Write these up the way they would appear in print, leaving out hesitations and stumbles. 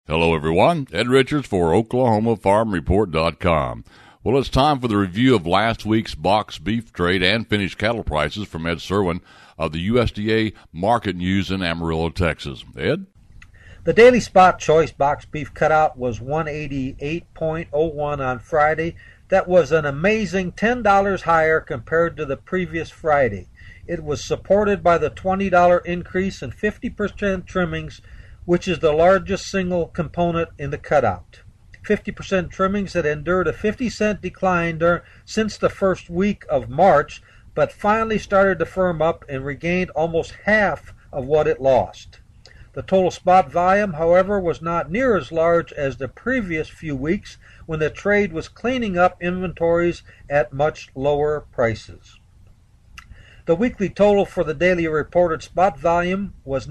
Hello, everyone. Ed Richards for OklahomaFarmReport.com. Well, it's time for the review of last week's box beef trade and finished cattle prices from Ed Serwin of the USDA Market News in Amarillo, Texas. Ed? The daily spot choice box beef cutout was $188.01 on Friday. That was an amazing $10 higher compared to the previous Friday. It was supported by the $20 increase in 50% trimmings, which is the largest single component in the cutout. 50% trimmings had endured a 50-cent decline since the first week of March, but finally started to firm up and regained almost half of what it lost. The total spot volume, however, was not near as large as the previous few weeks when the trade was cleaning up inventories at much lower prices. The weekly total for the daily reported spot volume was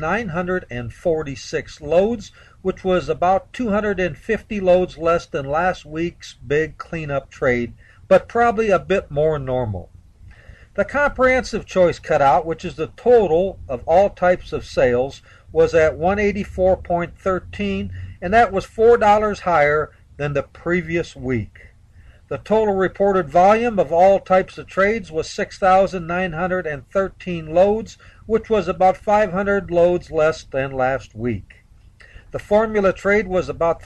946 loads, which was about 250 loads less than last week's big cleanup trade, but probably a bit more normal. The comprehensive choice cutout, which is the total of all types of sales, was at $184.13, and that was $4 higher than the previous week. The total reported volume of all types of trades was 6,913 loads, which was about 500 loads less than last week. The formula trade was about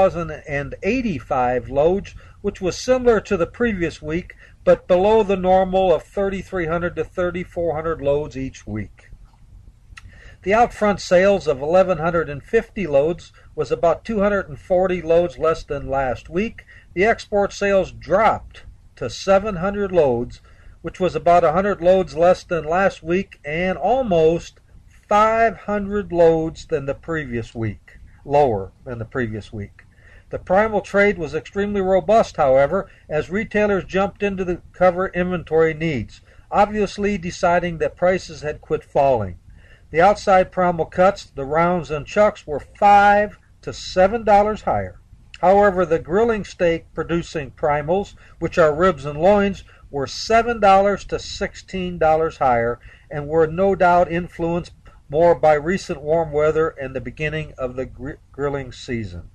3,085 loads, which was similar to the previous week, but below the normal of 3,300 to 3,400 loads each week. The outfront sales of 1,150 loads was about 240 loads less than last week. The export sales dropped to 700 loads, which was about 100 loads less than last week and almost 500 loads than the previous week, lower than the previous week. The primal trade was extremely robust, however, as retailers jumped into the cover inventory needs, obviously deciding that prices had quit falling. The outside primal cuts, the rounds and chucks, were $5 to $7 higher. However, the grilling steak producing primals, which are ribs and loins, were $7 to $16 higher and were no doubt influenced more by recent warm weather and the beginning of the grilling season.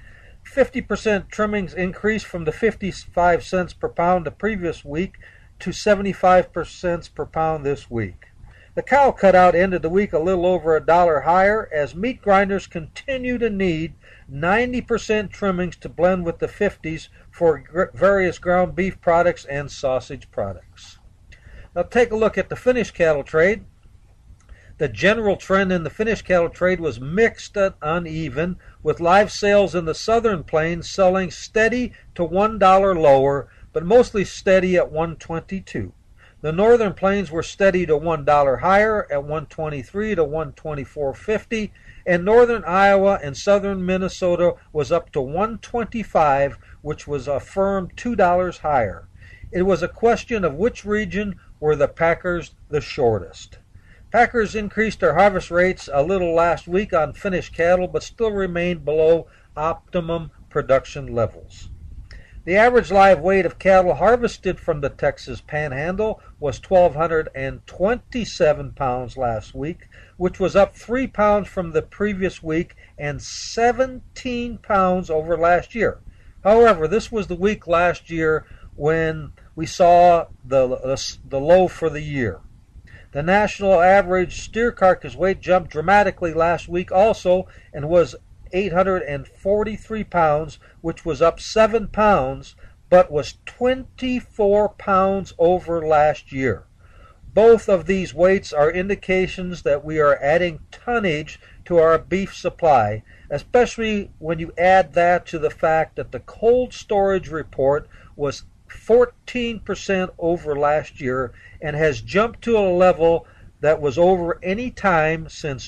50% trimmings increased from the 55 cents per pound the previous week to 75 cents per pound this week. The cow cutout ended the week a little over $1 higher as meat grinders continue to need 90% trimmings to blend with the 50s for various ground beef products and sausage products. Now take a look at the finished cattle trade. The general trend in the finished cattle trade was mixed and uneven, with live sales in the southern plains selling steady to $1 lower, but mostly steady at $1.22. The northern plains were steady to $1 higher at $1.23 to $1.2450, and northern Iowa and southern Minnesota was up to $1.25, which was a firm $2 higher. It was a question of which region were the packers the shortest. Packers increased their harvest rates a little last week on finished cattle, but still remained below optimum production levels. The average live weight of cattle harvested from the Texas Panhandle was 1,227 pounds last week, which was up 3 pounds from the previous week and 17 pounds over last year. However, this was the week last year when we saw the low for the year. The national average steer carcass weight jumped dramatically last week also and was 843 pounds, which was up 7 pounds, but was 24 pounds over last year. Both of these weights are indications that we are adding tonnage to our beef supply, especially when you add that to the fact that the cold storage report was 14% over last year and has jumped to a level that was over any time since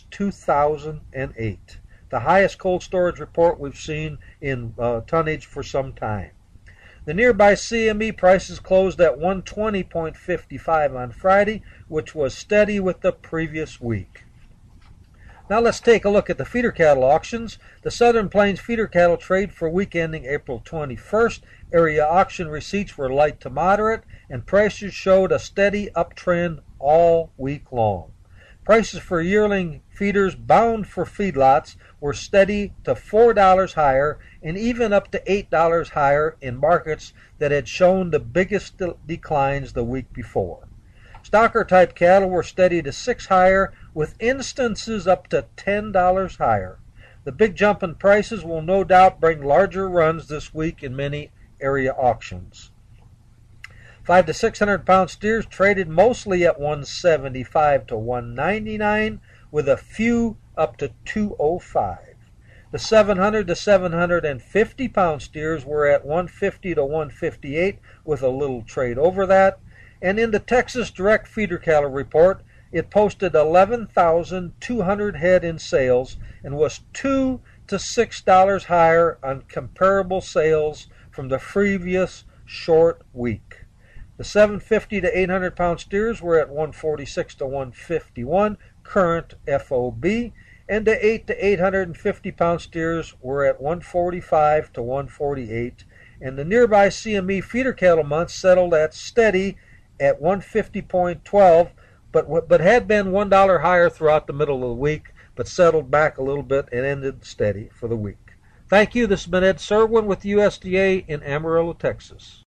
2008. The highest cold storage report we've seen in tonnage for some time. The nearby CME prices closed at 120.55 on Friday, which was steady with the previous week. Now let's take a look at the feeder cattle auctions. The Southern Plains feeder cattle trade for week ending April 21st. Area auction receipts were light to moderate, and prices showed a steady uptrend all week long. Prices for yearling feeders bound for feedlots were steady to $4 higher and even up to $8 higher in markets that had shown the biggest declines the week before. Stocker type cattle were steady to $6 higher, with instances up to $10 higher. The big jump in prices will no doubt bring larger runs this week in many area auctions. 5 to 600 pound steers traded mostly at $175 to $199, with a few up to $205. The 700 to 750 pound steers were at $150 to $158, with a little trade over that. And in the Texas Direct Feeder Cattle Report, it posted 11,200 head in sales and was $2 to $6 higher on comparable sales from the previous short week. The 750 to 800 pound steers were at $146 to $151 current FOB, and the 8 to 850 pound steers were at $145 to $148, and the nearby CME feeder cattle months settled at steady at 150.12, but had been $1 higher throughout the middle of the week, but settled back a little bit and ended steady for the week. Thank you. This has been Ed Serwin with USDA in Amarillo, Texas.